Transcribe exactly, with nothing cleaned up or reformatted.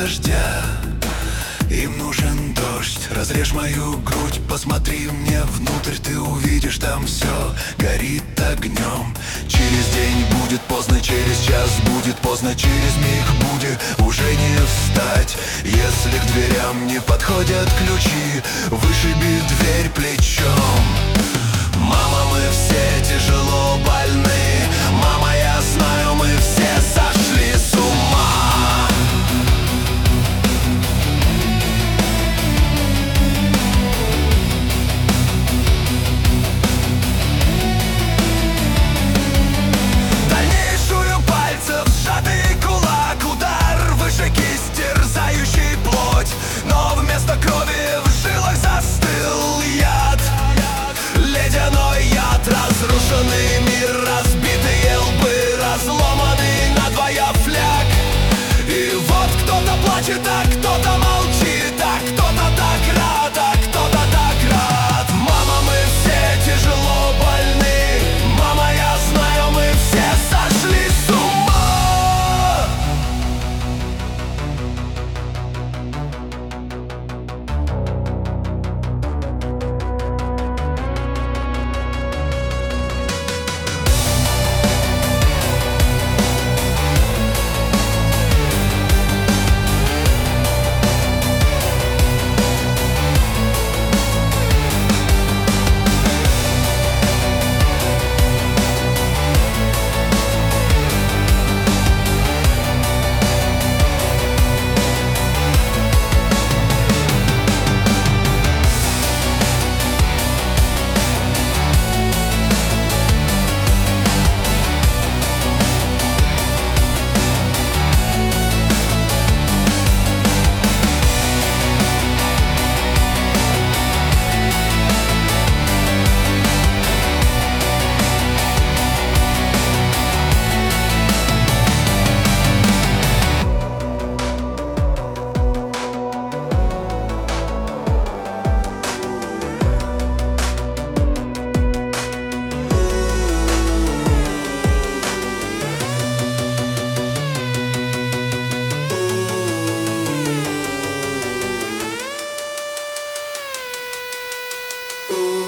дождя. Им нужен дождь, разрежь мою грудь, посмотри мне внутрь, ты увидишь, там все горит огнем. Через день будет поздно, через час будет поздно, через миг будет уже не встать. Если к дверям не подходят ключи, вышиби дверь плечом. Мама, мы все тяжело больны, мама, я знаю, мы все сошли с ума. Дальнейшую пальцев сжатый кулак, удар выше кисть, терзающий плоть, но вместо крови в жилах застыл яд. Ледяной яд, разрушенный мир, разбитые лбы, разломанный надвое фляг. И вот кто-то плачет, а кто-то молчит, а кто-то так рад, а кто-то так рад. Мама, мы все тяжело больны, мама, я знаю, мы все сошли с ума. Ooh.